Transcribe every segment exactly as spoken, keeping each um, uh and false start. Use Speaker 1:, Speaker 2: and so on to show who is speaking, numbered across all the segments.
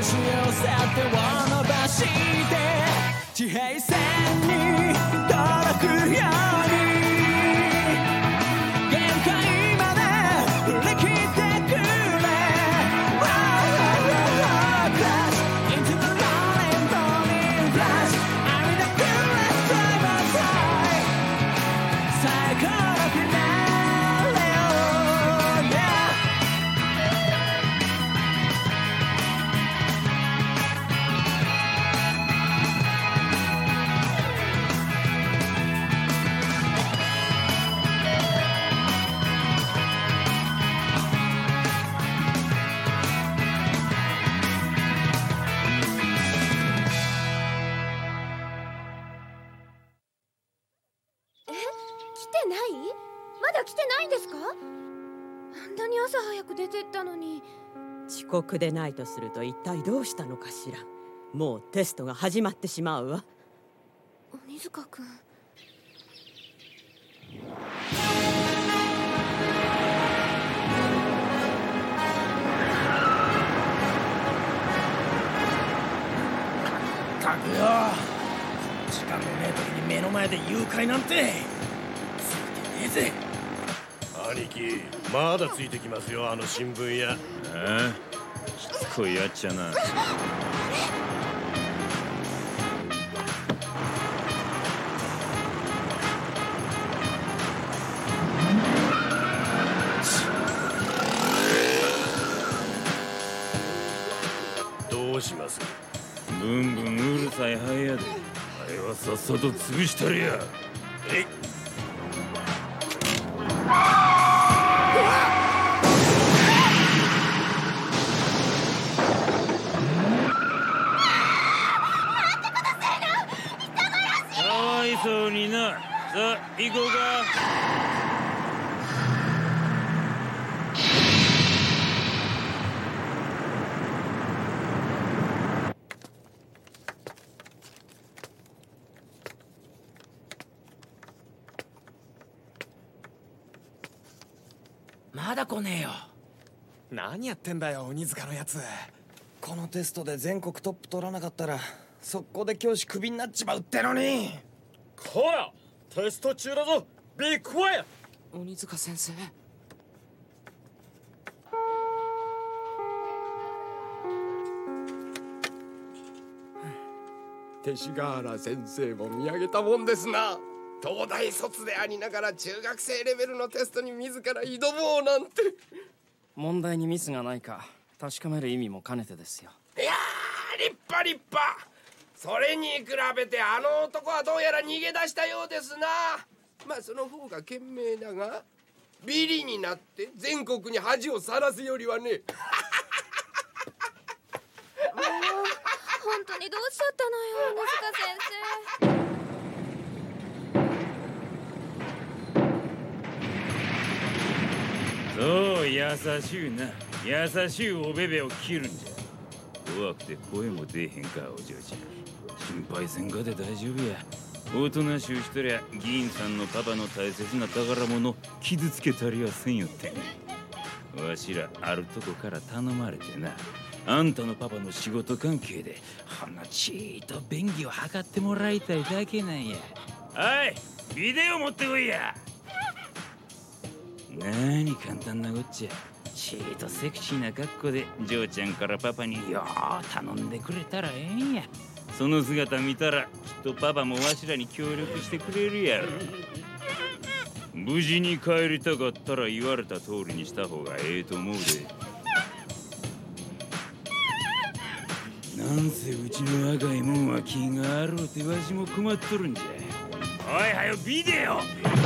Speaker 1: し寄せ手を伸ばして地平線に届くように限界まで振り切ってくれ Crash into the rolling rolling flash I'm the coolest driver side 最高のフィナーレを Yeah
Speaker 2: 遅刻でないとすると一体どうしたのかしら。もうテストが始まってしまうわ。
Speaker 3: 鬼塚くん。
Speaker 4: かくよ、時間のねえ時に目の前で誘拐なんてついてねえぜ。
Speaker 5: 兄貴、まだついてきますよ、あの新聞屋。
Speaker 6: ああ、しつこいやっちゃな。
Speaker 5: どうします？
Speaker 6: ブンブンうるさいハエやで。あれはさっさと潰したりや。えい。そうにな。さあ行こうか。
Speaker 4: まだ来ねえよ。
Speaker 1: 何やってんだよ鬼塚のやつ。このテストで全国トップ取らなかったら速攻で教師クビになっちまうってのに。
Speaker 5: こら、テスト中だぞ。Be quiet。
Speaker 1: 鬼塚先生。
Speaker 7: 勅使河原先生も見上げたもんですな。東大卒でありながら中学生レベルのテストに自ら挑もうなんて。
Speaker 4: 問題にミスがないか確かめる意味も兼ねてですよ。
Speaker 7: いやー、立派立派。それに比べてあの男はどうやら逃げ出したようですな。まあその方が賢明だが、ビリになって全国に恥をさらすよりはね。もう
Speaker 3: 本当にどうしちゃったのよ鬼
Speaker 6: 塚先生。そう、優しゅうな。優しゅうおべべを切るんじゃ。怖くて声も出へんか、お嬢ちゃん。心配せんかで大丈夫や。おとなしゅうしとりゃ議員さんのパパの大切な宝物傷つけたりはせんよってね。わしらあるとこから頼まれてな、あんたのパパの仕事関係でほんのちーっと便宜を図ってもらいたいだけなんや。はい、ビデオ持ってこいや。なーに簡単なこっちゃ。ちーっとセクシーな格好で嬢ちゃんからパパによー頼んでくれたらええんや。その姿見たらきっとパパもわしらに協力してくれるやろ。無事に帰りたかったら言われた通りにした方がええと思うで。なんせうちの若いもんは気があろうてわしも困っとるんじゃ。おいはよビデオ。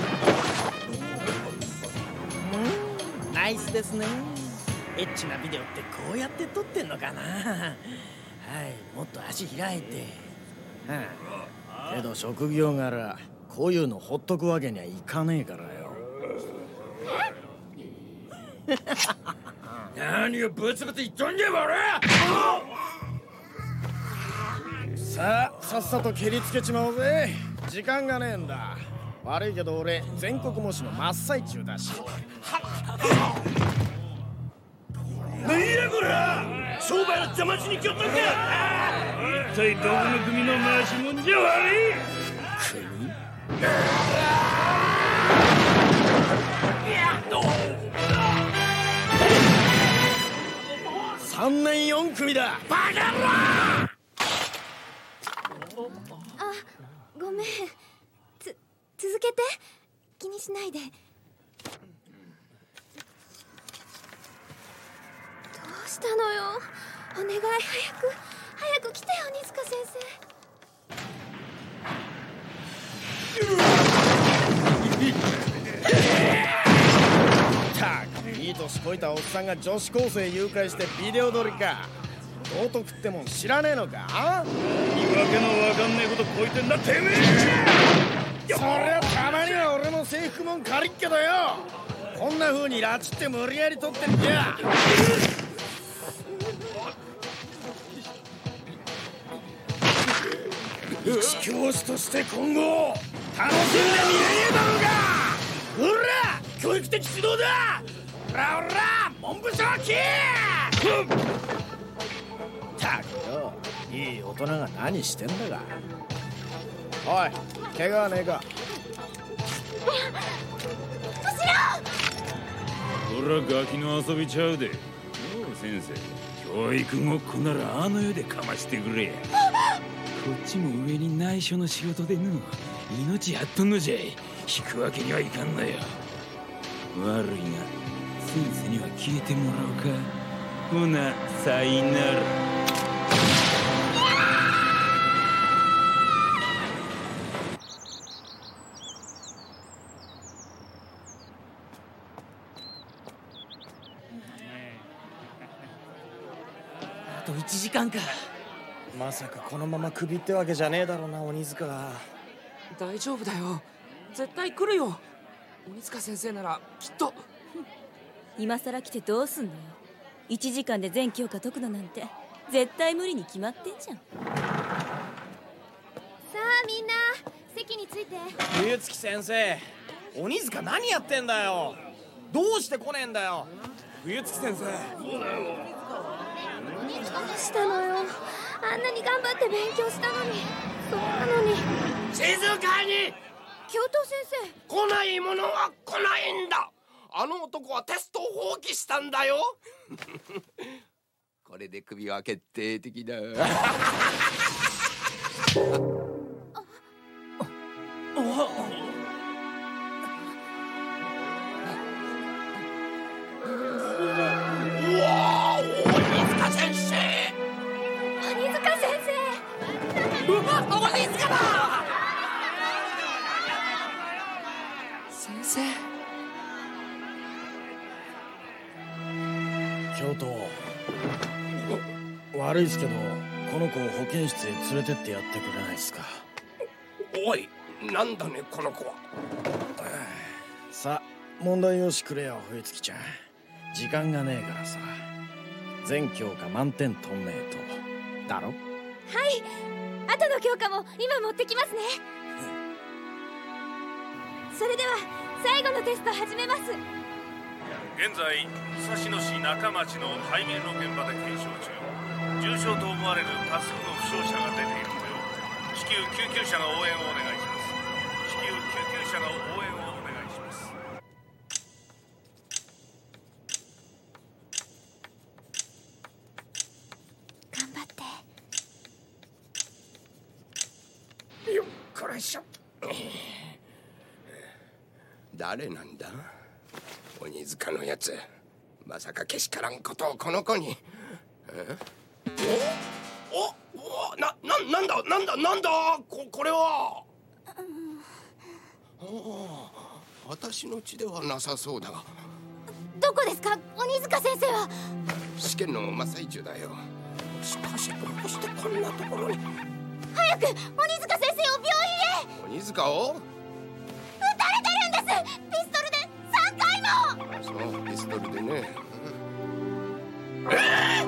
Speaker 4: ナイスですね。エッチなビデオってこうやって撮ってんのかな。はい、もっと足開いて。はあ、けど職業柄こういうのほっとくわけにはいかねえからよ。
Speaker 6: 何をブツブツ言っとんじゃボラ。
Speaker 4: さあさっさと切りつけちまおうぜ。時間がねえんだ。悪いけど俺全国模試の真っ最中だし。
Speaker 6: 何やこら。
Speaker 5: 商売の邪魔しに来よったんか。
Speaker 6: 一体どこの組の回しもんじゃ悪い。
Speaker 4: 三年四組だ。
Speaker 5: バカ野郎。
Speaker 3: あ、ごめん。つ続けて。気にしないで。どうしたのよ。お願い、早く早く来てよ、鬼塚先
Speaker 4: 生。たくいい年こいたおっさんが女子高生誘拐してビデオ撮りか。道徳ってもん知らねえのか。
Speaker 6: 言い訳のわかんねえことこいてんだてめえ。
Speaker 4: そりゃたまには俺の制服もん借りっけどよ。こんな風に拉致って無理やり取ってんじゃ。一教師として今後楽しんで見れねえだろうが。ほら教育的指導だ。ほらほら文部省機。ったくよ、いい大人が何してんだか。おい、怪我はねえか。
Speaker 6: ほらガキの遊びちゃうで。おう先生、教育ごっこならあの世でかましてくれ。こっちも上に内緒の仕事での命やっとんのじゃい。引くわけにはいかんのよ。悪いが先生には消えてもらおうか。ほなさいなら。
Speaker 1: あといちじかんか。
Speaker 4: まさかこのままクビってわけじゃねえだろうな、鬼塚が。
Speaker 1: 大丈夫だよ、絶対来るよ。鬼塚先生ならきっと。
Speaker 8: 今さら来てどうすんのよ。いちじかんで全教科解くのなんて絶対無理に決まってんじゃん。
Speaker 3: さあみんな席について。
Speaker 4: 冬月先生、鬼塚何やってんだよ。どうして来ねえんだよ。冬月先生。
Speaker 3: どうしたのよ。あんなに頑張って勉強したのに。そうなのに。
Speaker 7: 静かに。
Speaker 3: 教頭先生。
Speaker 7: 来ないものは来ないんだ。あの男はテストを放棄したんだよ。これでクビは決定的だ。
Speaker 4: 教頭、悪いですけどこの子を保健室へ連れてってやってくれないですか。
Speaker 7: おい、なんだねこの子は。
Speaker 4: さあ問題用紙くれよ冬月ちゃん。時間がねえからさ。全教科満点取んねえとだろ。
Speaker 3: はい、後の教科も今持ってきますね。それでは最後のテスト始めます。
Speaker 9: 現在武蔵野市中町の背面の現場で検証中。重傷と思われる多数の負傷者が出ている模様。至急救急車の応援をお願いします。至急救急車の応援をお願いします。
Speaker 3: 頑張って。
Speaker 7: よっこらしょ。誰なんだ鬼塚のやつ。まさかけしからんことをこの子に。えおおおな、な、なんだなんだなんだ こ, これは、うん、お私の血ではなさそうだが。
Speaker 3: どこですか鬼塚先生は。
Speaker 7: 試験の真っ最中だよ。しかしどうしてこんなところに。
Speaker 3: 早く鬼塚先生を病院へ。
Speaker 7: 鬼塚を
Speaker 3: 撃たれてるんです。ピストルでさんかいも。
Speaker 7: そう、ピストルでね、うん、えー、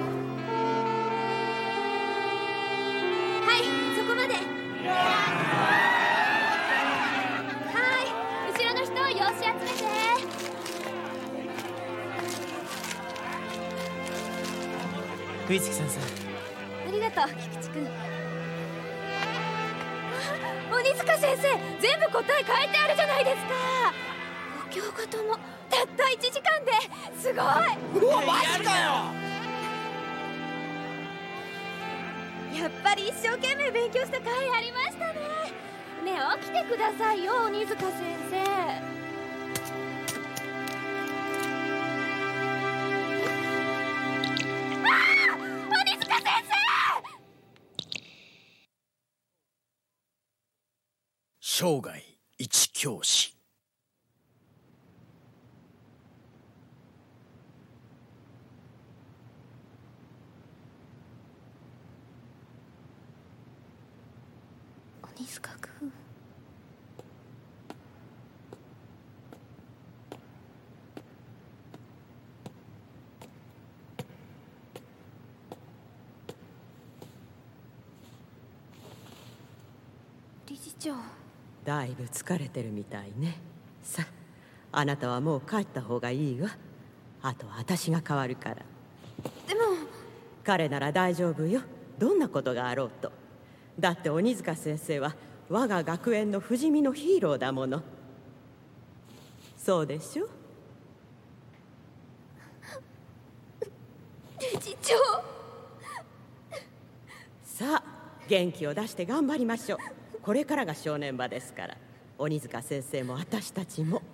Speaker 3: はい、そこまで。はい、後ろの人をよし集めて。
Speaker 4: 栗月先生。
Speaker 3: ありがとう菊池君。鬼塚先生、全部答え書いてあるじゃないですか。ご教科ともたったいちじかんですごい。
Speaker 4: うわ、マジかよ。
Speaker 3: やっぱり一生懸命勉強した甲斐ありましたね。ねえ起きてくださいよ鬼塚先生。ああ、鬼塚先生。
Speaker 4: 生涯一教師。
Speaker 3: 鬼塚君。理事長。
Speaker 2: だいぶ疲れてるみたいね。さあ、あなたはもう帰った方がいいわ。あとは私が代わるから。
Speaker 3: でも
Speaker 2: 彼なら大丈夫よ。どんなことがあろうと。だって鬼塚先生は我が学園の不死身のヒーローだもの。そうでしょ。
Speaker 3: 理事長。
Speaker 2: さあ、元気を出して頑張りましょう。これからが正念場ですから。鬼塚先生も私たちも。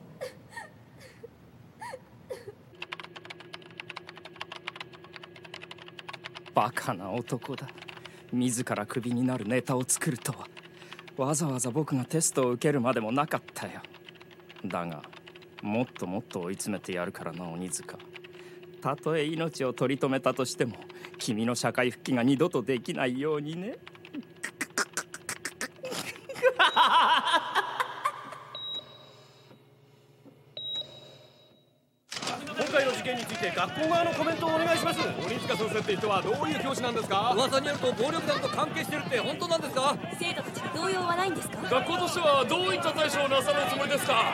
Speaker 10: バカな男だ。自らクビになるネタを作るとは。わざわざ僕がテストを受けるまでもなかったよ。だがもっともっと追い詰めてやるからな鬼塚。たとえ命を取り留めたとしても君の社会復帰が二度とできないようにね。
Speaker 5: 今回の事件について学校側のコメントをお願いします。鬼塚先生って人はどういう教師なんですか？
Speaker 11: 噂によると暴力団と関係してるって本当なんですか？
Speaker 8: 生徒たちに動揺はないんですか？
Speaker 11: 学校としてはどういった対処をなさるつもりですか？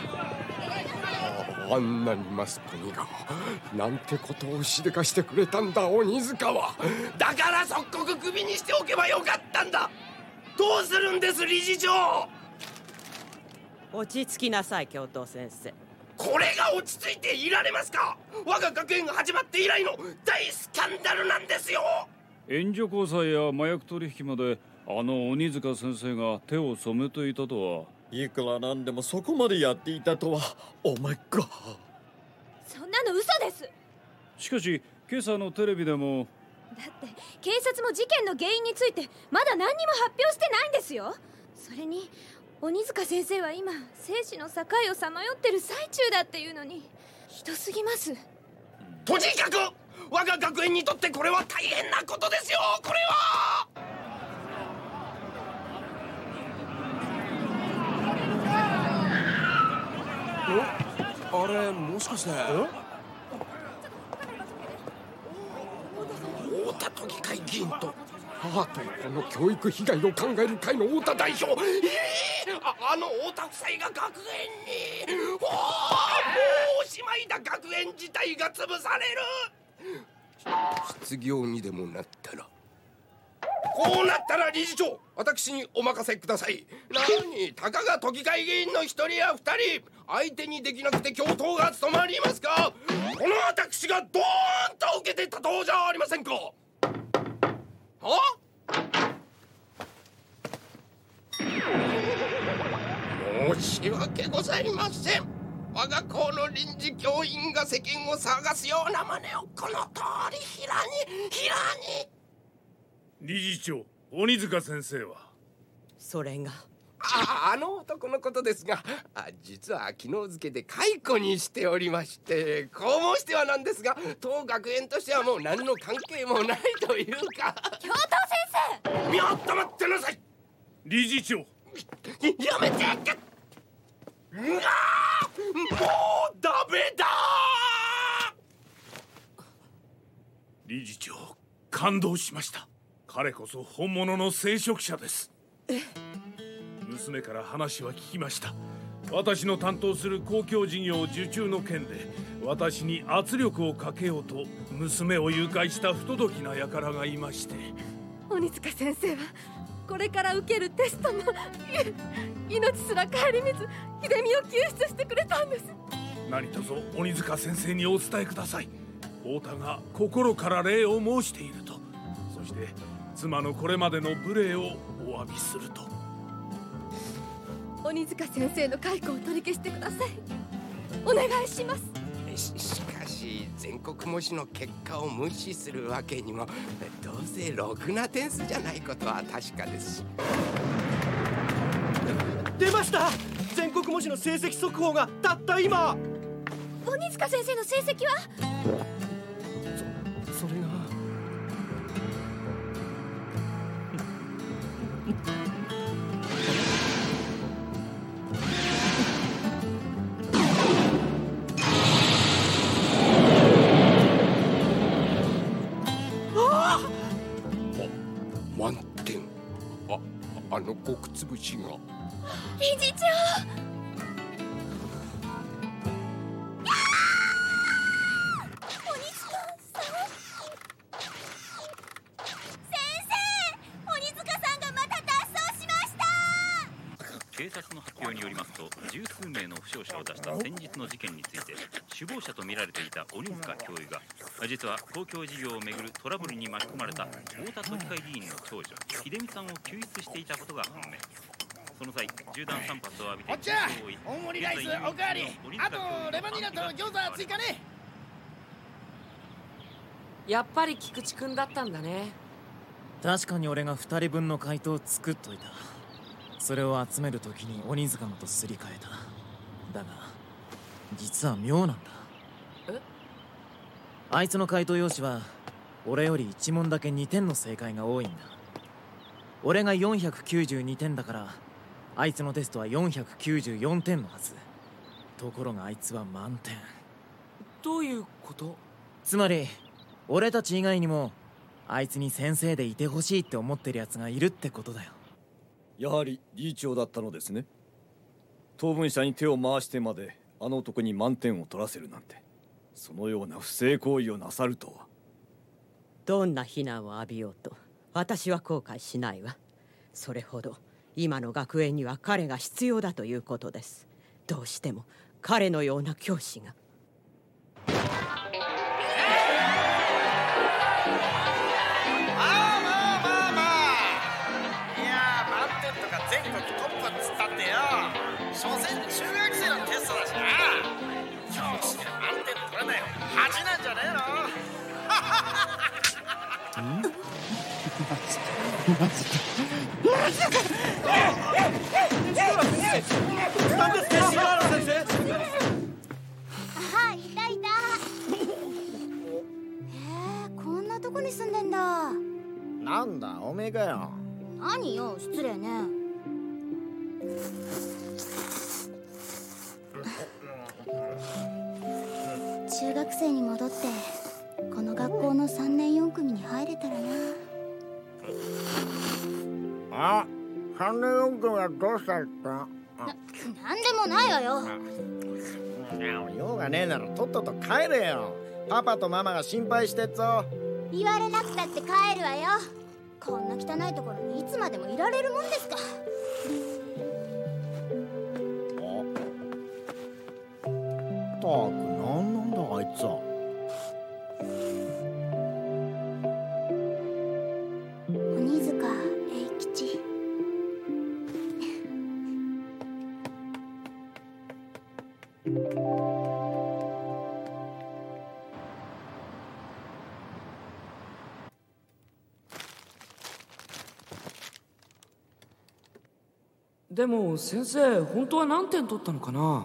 Speaker 7: あんなにマスコミがなんてことをしでかしてくれたんだ鬼塚は。だから即刻クビにしておけばよかったんだ。どうするんです理事長。
Speaker 2: 落ち着きなさい教頭先生。
Speaker 7: これが落ち着いていられますか？我が学園が始まって以来の大スキャンダルなんですよ。
Speaker 6: 援助交際や麻薬取引まであの鬼塚先生が手を染めていたとは。
Speaker 12: いくらなんでもそこまでやっていたとは。オーマイガー。
Speaker 3: そんなの嘘です。
Speaker 6: しかし今朝のテレビでも。
Speaker 3: だって警察も事件の原因についてまだ何にも発表してないんですよ。それに鬼塚先生は今生死の境をさまよってる最中だっていうのにひどすぎます。
Speaker 7: とにかく我が学園にとってこれは大変なことですよ。これは
Speaker 5: あれもしかして
Speaker 7: 太田都議会議員と母とこの教育被害を考える会の太田代表、えー、あ, あの太田夫妻が学園に。おー、もうおしまいだ。学園自体が潰される。失業にでもなったら、こうなったら理事長私にお任せください。何たかが都議会議員の一人や二人相手にできなくて教頭が務まりますか？この私がドーンと受けて立とうじゃありませんか。は？申し訳ございません。我が校の臨時教員が世間を騒がすような真似をこの通りひらにひらに。
Speaker 9: 理事長、鬼塚先生は？
Speaker 2: それが
Speaker 7: あ, あの男のことですが、あ実は昨日付で解雇にしておりまして、こう申してはなんですが当学園としてはもう何の関係もないというか。
Speaker 3: 教頭先生、
Speaker 7: みょっと待ってなさい。
Speaker 9: 理事長、
Speaker 7: やめて。うわもうダメだ。
Speaker 9: 理事長、感動しました。彼こそ本物の聖職者です。娘から話は聞きました。 私の担当する公共事業受注の件で私に圧力をかけようと娘を誘拐した不届きな輩がいまして。
Speaker 13: 鬼塚先生はこれから受けるテストの命すら顧みず秀美を救出してくれたんです。
Speaker 9: 何卒鬼塚先生にお伝えください。太田が心から礼を申していると。そして妻のこれまでの無礼をお詫びすると。
Speaker 13: 鬼塚先生の解雇を取り消してください。お願いします。
Speaker 7: し, しかし全国模試の結果を無視するわけにも、どうせろくな点数じゃないことは確かですし。
Speaker 5: 出ました。全国模試の成績速報がたった今。
Speaker 3: 鬼塚先生の成績は？
Speaker 5: そ、それが
Speaker 7: 満点。あ、あの極つぶしが。
Speaker 3: 理事長。
Speaker 6: 警察の発表によりますと、十数名の負傷者を出した先日の事件について、首謀者とみられていた鬼塚教諭が実は公共事業をめぐるトラブルに巻き込まれた太田都議会議員の長女秀美さんを救出していたことが判明。その際、銃弾さん発を浴びて
Speaker 4: おっちゃ大盛りライスおかわり。あとレバニラと餃子追加ね。
Speaker 14: やっぱり菊池くんだったんだね。
Speaker 15: 確かに俺がふたりぶんの回答を作っといた。それを集めるときに鬼塚のとすり替えた。だが実は妙なんだ。
Speaker 14: え？
Speaker 15: あいつの回答用紙は俺よりいち問だけにてんの正解が多いんだ。俺がよんひゃくきゅうじゅうにてんだから、あいつのテストはよんひゃくきゅうじゅうよんてんのはず。ところがあいつは満点。
Speaker 14: どういうこと？
Speaker 15: つまり俺たち以外にもあいつに先生でいてほしいって思ってるやつがいるってことだよ。
Speaker 12: やはり理事長だったのですね。当分者に手を回してまであの男に満点を取らせるなんて、そのような不正行為をなさるとは。
Speaker 2: どんな非難を浴びようと私は後悔しないわ。それほど今の学園には彼が必要だということです。どうしても彼のような教師が。
Speaker 4: 所詮中学生のテストだしな。教師で満点取らないよ恥なんじゃねえの。
Speaker 5: 何ですか柴原先生。
Speaker 16: あ、いたいた。へえ、こんなとこに住んでんだ。
Speaker 4: なんだおめえかよ。
Speaker 16: 何よ、失礼ね。中学生に戻ってこの学校のさんねんよん組に入れたらな。
Speaker 4: あ、さんねんよん組はどうしたって。な、
Speaker 16: なんでもないわよ。
Speaker 4: 用がねえならとっとと帰れよ。パパとママが心配してっぞ。
Speaker 16: 言われなくたって帰るわよ。こんな汚いところにいつまでもいられるもんですか。
Speaker 4: ったくなんなんだあいつは。
Speaker 16: 鬼塚英吉。
Speaker 14: でも先生、本当は何点取ったのかな。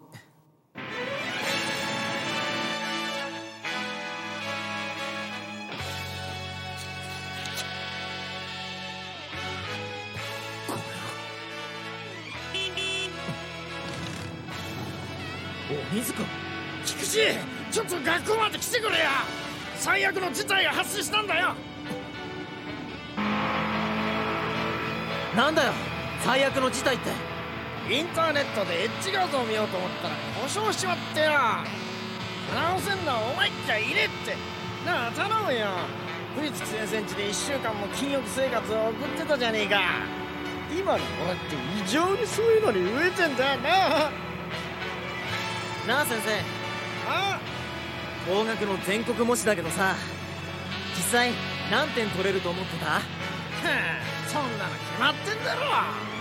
Speaker 4: 鬼塚、菊池、ちょっと学校まで来てくれや。最悪の事態が発生したんだよ。
Speaker 15: なんだよ最悪の事態って。
Speaker 4: インターネットでエッジ画像を見ようと思ったら故障しちまってよ。直せんのはお前っきゃいれってなあ、頼むよ。冬月先生んちでいっしゅうかんも禁欲生活を送ってたじゃねえか。今の俺って異常にそういうのに飢えてんだよな。
Speaker 15: なあ先生。
Speaker 4: ああ、
Speaker 15: 工学の全国模試だけどさ、実際何点取れると思ってた？はあ、
Speaker 4: そんなの決まってんだろ。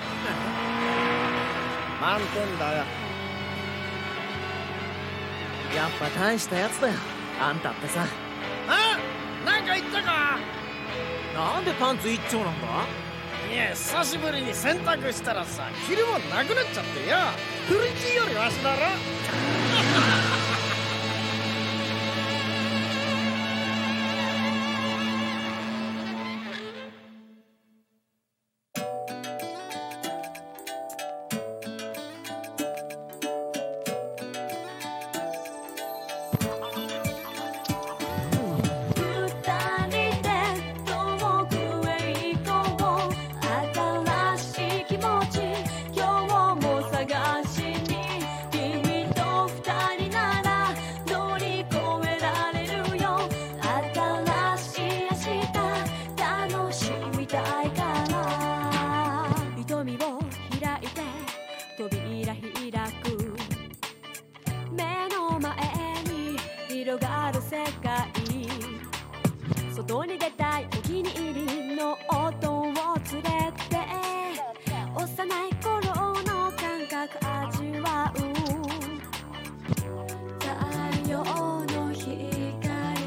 Speaker 4: 満点だよ。
Speaker 15: やっぱ大したやつだよ、あんたってさ。
Speaker 4: あ、なんか言ったか？
Speaker 15: なんでパンツ一丁なんだ？
Speaker 4: いや、久しぶりに洗濯したらさ、着るもんなくなっちゃってよ。フリチンよりマシだろ。
Speaker 17: 外に出たいお気に入りの音を連れて幼い頃の感覚味わう太陽の光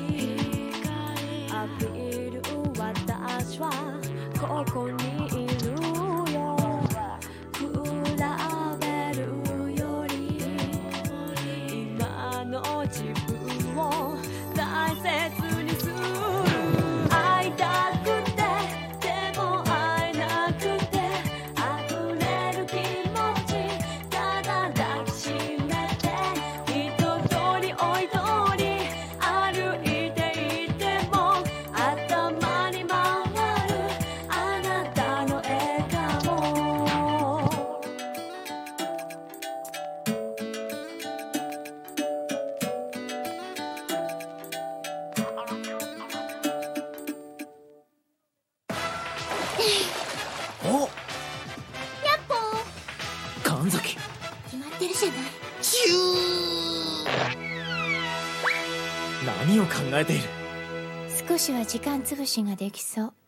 Speaker 17: 浴びる私はここにいるよ比べるより今の自分を大切にする会いたくてでも会えなくて溢れる気持ちただ抱きしめて一通りおい通り歩いていても頭に回るあなたの笑顔
Speaker 15: お、
Speaker 16: やっほー
Speaker 15: 神崎。
Speaker 16: 決まってるじゃない。
Speaker 15: チュー。何を考えている？
Speaker 18: 少しは時間つぶしができそう。